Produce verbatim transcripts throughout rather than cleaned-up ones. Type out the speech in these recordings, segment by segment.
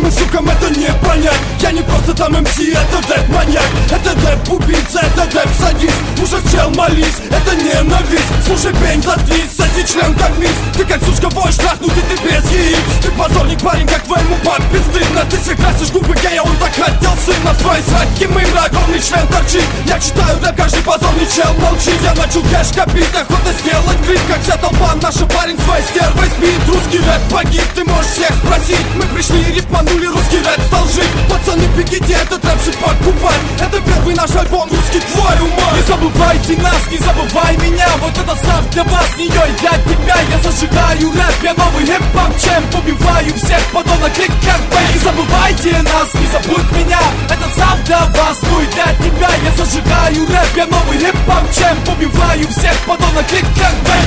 Обычным сукам это не понять. Я не просто там эм си, это дэп-маньяк. Это дэп-убийца, это дэп-садист. Ужас, чел, молись, это ненависть. Слушай, пень, заткнись, соси член как мисс. Ты как сучка воешь, трахнутый, ты без яиц. Ты позорник, парень, как твоему папе стыдно. Ты все красишь губы гея, он так хотел сына. В твоей сратке мымра огромный член торчит. Я читаю рэп, каждый позорный чел молчит. Я начал кэш копить, охота сделать клип. Как вся толпа, наша парень своей стервой спит. Русский рэп погиб, ты можешь всех спросить. Мы пришли и рифманули, русский рэп стал жить. Пацаны, бегите, этот рэп шит покупать. Это первый наш альбом, русский, твою мать. Не забывайте нас, не забывай меня. Вот это сав для вас, не я для тебя. Я зажигаю рэп, я новый хип-хоп чемп. Убиваю всех подонок, клик как бэй. Не забывайте нас, не забудь меня. Этот сав для вас, ну и для тебя. Я зажигаю рэп, я новый хип-хоп чемп. Убиваю всех подонок, клик как бэй.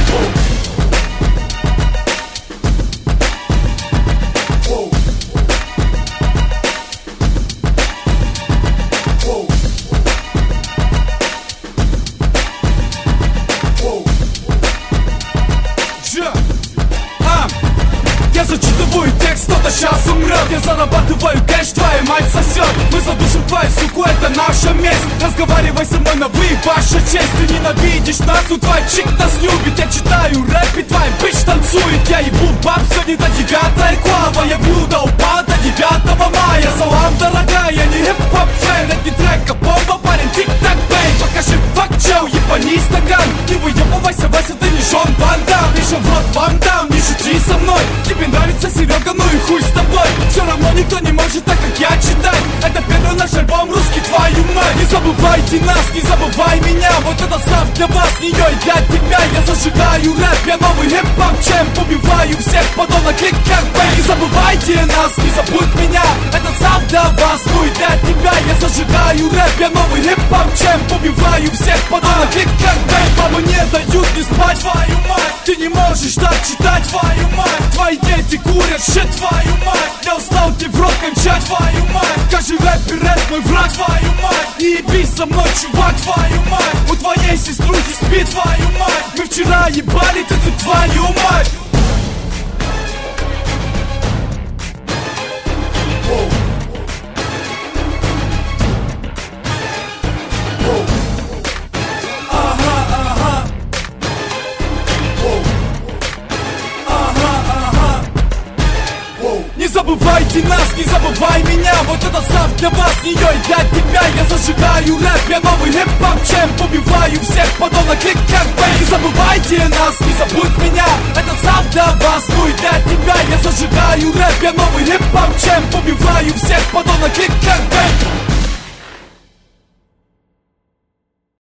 Я зачитываю текст, кто-то сейчас умрет. Я зарабатываю кэш, твоя мать сосет. Мы задушим твою суку, это наша месть. Разговаривай со мной на вы, ваша честь. Ты ненавидишь нас, но твой чик нас любит. Я читаю рэп, и твоя бич танцует. Я ебу баб сегодня до девятой клава. Я бью до упа до девятого мая. Салам, дорогая, я не хип-хоп фэн. Это не трек, а бомба, парень, тик-так бэй. Покажи факт, чел, ебани стакан. Не выебывайся, Вася, ты не Жон Ван Дам. Еще в рот вам дам, не шути со мной. Тебе нравится Серега, ну и хуй с тобой. Все равно никто не может так, как я читать. Это первый наш альбом, русский, твою мать. Не забывайте нас, не забывай меня. Вот это сав для вас, не я и для тебя. Я зажигаю рэп, я новый хип-хоп чемп. Убиваю всех подонок, клик как бэй. Не забывайте нас, не забудь меня. Это сав для вас, ну и для тебя. Я зажигаю рэп, я новый хип-хоп чемп. Убиваю всех подонок, клик как бэй. Мама не дают не спать, твою мать. Ты не можешь так читать, твою мать. Твои дети курят, щит, твою мать. Я устал тебе в рот кончать, твою мать. Каждый рэпер, рэп мой враг, твою мать. Не ебись со мной, чувак, твою мать. У твоей сеструхи спит, твою мать. Мы вчера ебали, ты тут, твою мать. Не забывайте нас, не забывай меня. Вот это сав для вас, не я и для тебя. Я зажигаю рэп, я новый хип-хоп чемп. Убиваю всех подонок, клик как бэй. Не забывайте нас, не забудь меня. Это сав для вас, ну и для тебя. Я зажигаю рэп, я новый хип-хоп чемп. Убиваю всех подонок, клик как бэй.